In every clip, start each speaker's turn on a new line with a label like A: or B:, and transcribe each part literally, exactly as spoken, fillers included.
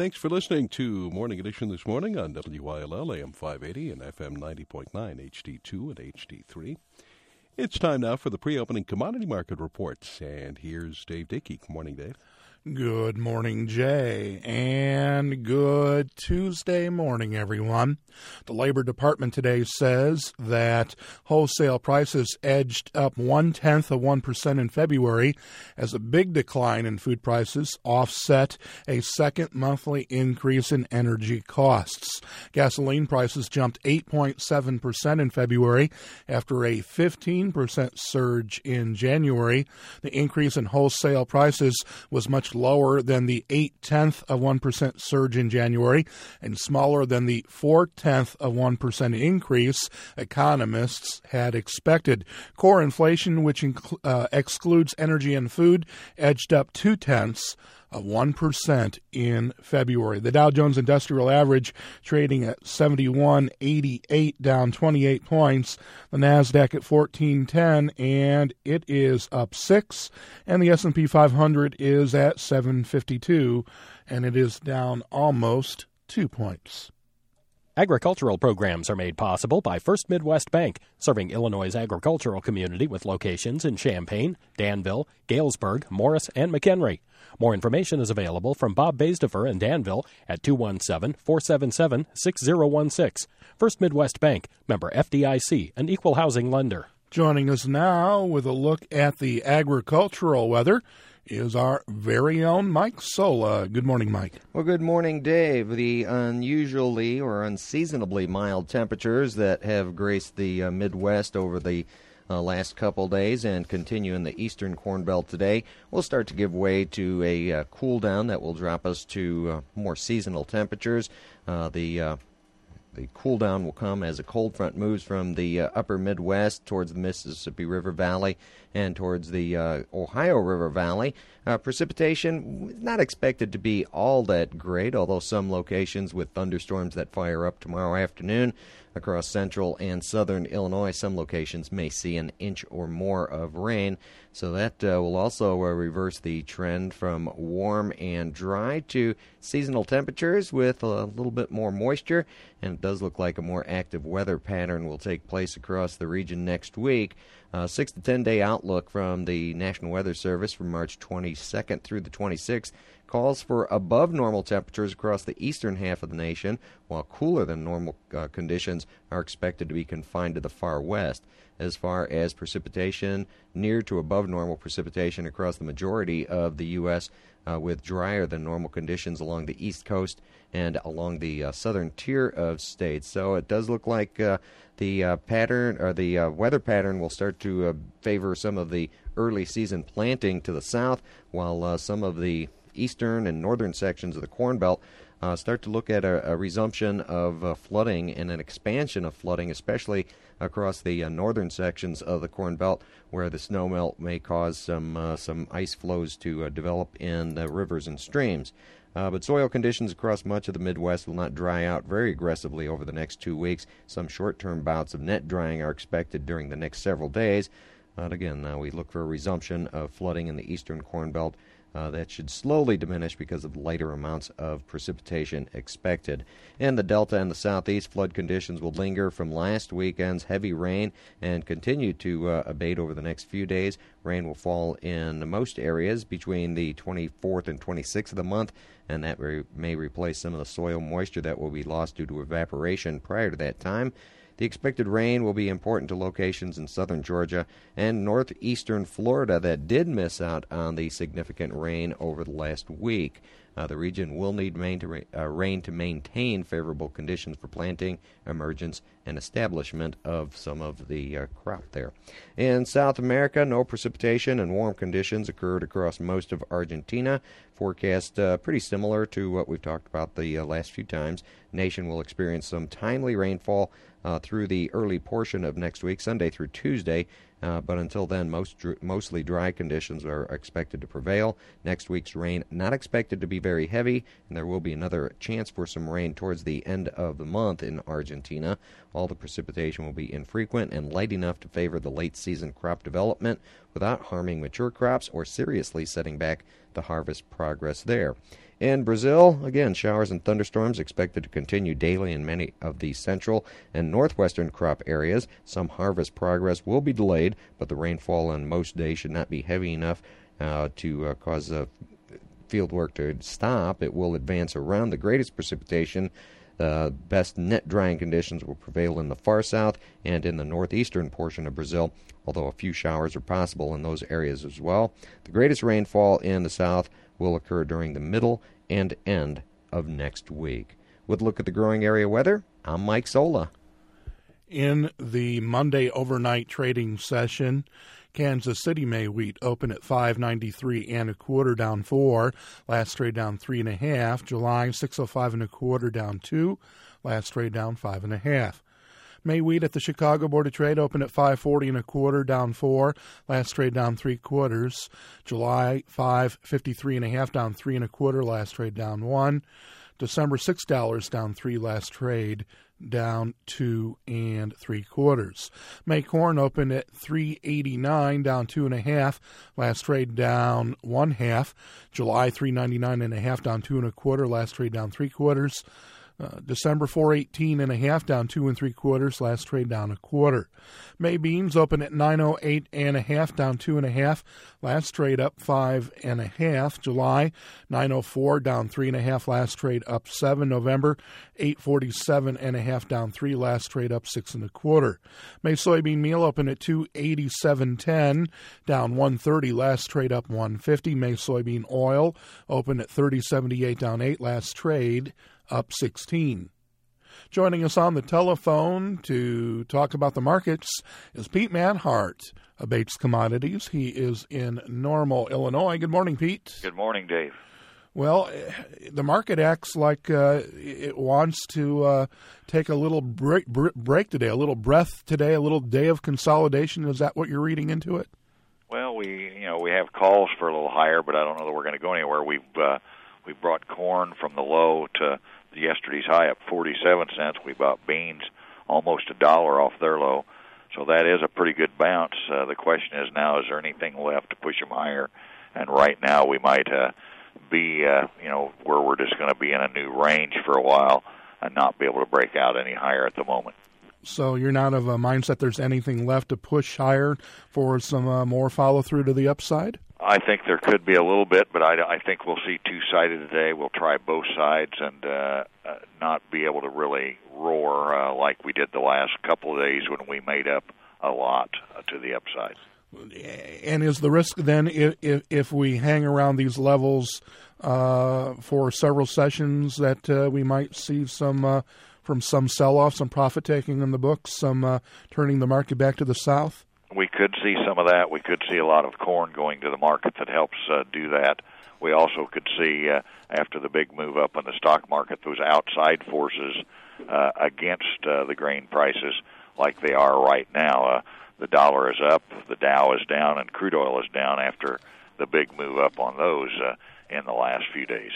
A: Thanks for listening to Morning Edition this morning on W I L L, A M five eighty and F M ninety point nine, H D two and H D three. It's time now for the pre-opening commodity market reports, and here's Dave Dickey. Good morning, Dave.
B: Good morning, Jay, and good Tuesday morning, everyone. The Labor Department today says that wholesale prices edged up one-tenth of one percent in February as a big decline in food prices offset a second monthly increase in energy costs. Gasoline prices jumped eight point seven percent in February after a fifteen percent surge in January. The increase in wholesale prices was much lower than the eight-tenth of one percent surge in January and smaller than the four-tenth of one percent increase economists had expected. Core inflation, which inc- uh, excludes energy and food, edged up two-tenths of one percent in February. The Dow Jones Industrial Average trading at seventy-one eighty-eight, down twenty-eight points. The Nasdaq at fourteen ten, and it is up six. And the S and P five hundred is at seven fifty-two, and it is down almost two points.
C: Agricultural programs are made possible by First Midwest Bank, serving Illinois' agricultural community with locations in Champaign, Danville, Galesburg, Morris, and McHenry. More information is available from Bob Baisdefer in Danville at two one seven, four seven seven, six zero one six. First Midwest Bank, member F D I C, an equal housing lender.
B: Joining us now with a look at the agricultural weather is our very own Mike Sola. Good morning, Mike.
D: Well, good morning, Dave. The unusually or unseasonably mild temperatures that have graced the uh, Midwest over the uh, last couple days and continue in the eastern Corn Belt today will start to give way to a uh, cool down that will drop us to uh, more seasonal temperatures. Uh, the uh, The cool down will come as a cold front moves from the uh, upper Midwest towards the Mississippi River Valley and towards the uh, Ohio River Valley. Uh, precipitation is not expected to be all that great, although some locations with thunderstorms that fire up tomorrow afternoon across central and southern Illinois, some locations may see an inch or more of rain. So that uh, will also uh, reverse the trend from warm and dry to seasonal temperatures with a little bit more moisture. And it does look like a more active weather pattern will take place across the region next week. Uh, six to ten day outlook from the National Weather Service from March twenty-second through the twenty-sixth calls for above normal temperatures across the eastern half of the nation, while cooler than normal uh, conditions are expected to be confined to the far west. As far as precipitation, near to above normal precipitation across the majority of the U S, uh, with drier than normal conditions along the east coast and along the uh, southern tier of states. So it does look like uh, the uh, pattern or the uh, weather pattern will start to uh, favor some of the early season planting to the south, while uh, some of the eastern and northern sections of the Corn Belt uh, start to look at a, a resumption of uh, flooding and an expansion of flooding, especially across the uh, northern sections of the Corn Belt, where the snowmelt may cause some uh, some ice flows to uh, develop in the rivers and streams. Uh, but soil conditions across much of the Midwest will not dry out very aggressively over the next two weeks. Some short-term bouts of net drying are expected during the next several days. But again, uh, we look for a resumption of flooding in the eastern Corn Belt. Uh, that should slowly diminish because of lighter amounts of precipitation expected. In the Delta and the Southeast, flood conditions will linger from last weekend's heavy rain and continue to uh, abate over the next few days. Rain will fall in most areas between the twenty-fourth and twenty-sixth of the month, and that re- may replace some of the soil moisture that will be lost due to evaporation prior to that time. The expected rain will be important to locations in southern Georgia and northeastern Florida that did miss out on the significant rain over the last week. Uh, the region will need main to, uh, rain to maintain favorable conditions for planting, emergence, and establishment of some of the uh, crop there. In South America, no precipitation and warm conditions occurred across most of Argentina. Forecast uh, pretty similar to what we've talked about the uh, last few times. Nation will experience some timely rainfall uh, through the early portion of next week, Sunday through Tuesday. Uh, but until then, most dr- mostly dry conditions are expected to prevail. Next week's rain not expected to be very heavy, and there will be another chance for some rain towards the end of the month in Argentina. All the precipitation will be infrequent and light enough to favor the late-season crop development without harming mature crops or seriously setting back the harvest progress there. In Brazil, again, showers and thunderstorms expected to continue daily in many of the central and northwestern crop areas. Some harvest progress will be delayed, but the rainfall on most days should not be heavy enough uh, to uh, cause uh, field work to stop. It will advance around the greatest precipitation. Uh, best net drying conditions will prevail in the far south and in the northeastern portion of Brazil, although a few showers are possible in those areas as well. The greatest rainfall in the south will occur during the middle and end of next week. With a look at the growing area weather, I'm Mike Zola.
B: In the Monday overnight trading session, Kansas City May wheat opened at five ninety-three and a quarter, down four. Last trade down three and a half. July six oh five and a quarter, down two. Last trade down five and a half. May wheat at the Chicago Board of Trade opened at five forty and a quarter, down four. Last trade down three quarters. July five fifty-three and a half, down three and a quarter. Last trade down one. December six dollars, down three. Last trade down two and three quarters. May corn opened at three eighty-nine, down two and a half. Last trade down one half. July three ninety-nine and a half, down two and a quarter. Last trade down three quarters. Uh, December four eighteen and a half, down two and three quarters. Last trade down a quarter. May beans open at nine oh eight and a half, down two and a half. Last trade up five and a half. July nine oh four, down three and a half. Last trade up seven. November eight forty-seven and a half, down three. Last trade up six and a quarter. May soybean meal open at two eighty-seven ten, down one thirty. Last trade up one fifty. May soybean oil open at thirty seventy-eight, down eight. Last trade up sixteen. Joining us on the telephone to talk about the markets is Pete Manhart of Bates Commodities. He is in Normal, Illinois. Good morning, Pete.
E: Good morning, Dave.
B: Well, the market acts like uh, it wants to uh, take a little break, break today, a little breath today, a little day of consolidation. Is that what you're reading into it?
E: Well, we you know we have calls for a little higher, but I don't know that we're going to go anywhere. We've uh, we brought corn from the low to yesterday's high up forty-seven cents. We bought beans almost a dollar off their low. So that is a pretty good bounce. Uh, the question is now, is there anything left to push them higher? And right now we might uh, be, uh, you know, where we're just going to be in a new range for a while and not be able to break out any higher at the moment.
B: So you're not of a mindset there's anything left to push higher for some uh, more follow-through to the upside?
E: I think there could be a little bit, but I, I think we'll see two-sided today. We'll try both sides and uh, uh, not be able to really roar uh, like we did the last couple of days when we made up a lot uh, to the upside.
B: And is the risk then, if, if we hang around these levels uh, for several sessions, that uh, we might see some uh, from some sell-off, some profit-taking in the books, some uh, turning the market back to the south?
E: We could see some of that. We could see a lot of corn going to the market that helps uh, do that. We also could see, uh, after the big move up in the stock market, those outside forces uh, against uh, the grain prices like they are right now. Uh, the dollar is up, the Dow is down, and crude oil is down after the big move up on those uh, in the last few days.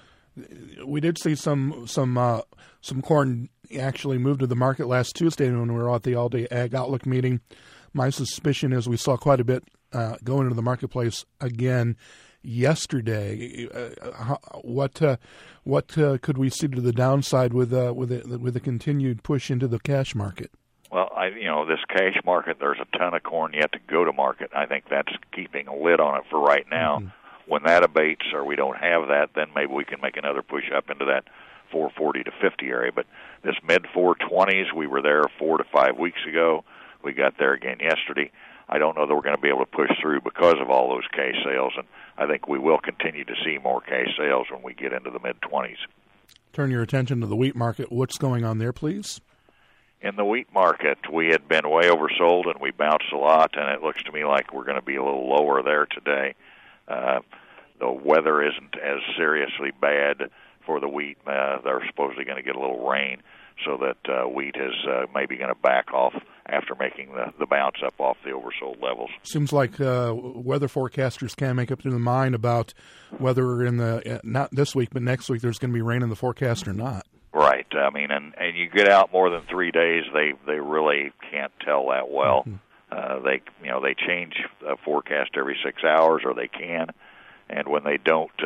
B: We did see some some uh, some corn actually move to the market last Tuesday when we were at the all-day Ag Outlook meeting. My suspicion is we saw quite a bit uh, go into the marketplace again yesterday. Uh, how, what uh, what uh, could we see to the downside with uh, with a, with a continued push into the cash market?
E: Well, I, you know, this cash market, there's a ton of corn yet to go to market. I think that's keeping a lid on it for right now. Mm-hmm. When that abates or we don't have that, then maybe we can make another push up into that four forty to fifty area. But this mid four twenties, we were there four to five weeks ago. We got there again yesterday. I don't know that we're going to be able to push through because of all those cash sales, and I think we will continue to see more cash sales when we get into the mid twenties.
B: Turn your attention to the wheat market. What's going on there, please?
E: In the wheat market, we had been way oversold, and we bounced a lot, and it looks to me like we're going to be a little lower there today. Uh, the weather isn't as seriously bad for the wheat. Uh, they're supposedly going to get a little rain, so that uh, wheat is uh, maybe going to back off after making the, the bounce up off the oversold levels.
B: Seems like uh, weather forecasters can't make up their mind about whether in the, uh, not this week, but next week there's going to be rain in the forecast or not.
E: Right. I mean, and, and you get out more than three days, they, they really can't tell that well. Mm-hmm. Uh, they, you know, they change a forecast every six hours, or they can. And when they don't, uh,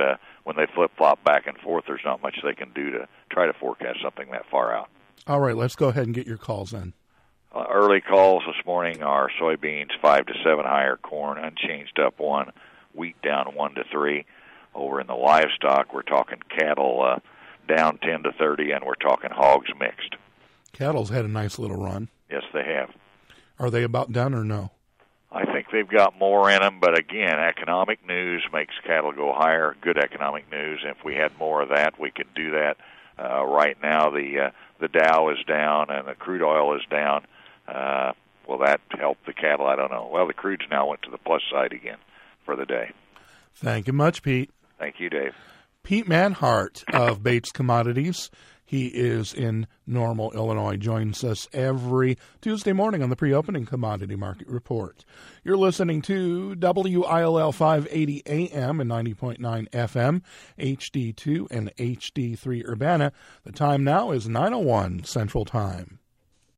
E: when they flip-flop back and forth, there's not much they can do to try to forecast something that far out.
B: All right, let's go ahead and get your calls in.
E: Uh, early calls this morning are soybeans five to seven higher, corn unchanged up one, wheat down one to three. Over in the livestock, we're talking cattle uh, down ten to thirty, and we're talking hogs mixed.
B: Cattle's had a nice little run.
E: Yes, they have.
B: Are they about done or no?
E: I think they've got more in them, but again, economic news makes cattle go higher. Good economic news. If we had more of that, we could do that. Uh, right now, the uh, the Dow is down and the crude oil is down. Uh, will that help the cattle? I don't know. Well, the crude's now went to the plus side again for the day.
B: Thank you much, Pete.
E: Thank you, Dave.
B: Pete Manhart of Bates Commodities. He is in Normal, Illinois, joins us every Tuesday morning on the pre-opening commodity market report. You're listening to W I L L five eighty A M and ninety point nine F M, H D two and H D three Urbana. The time now is nine oh one Central Time.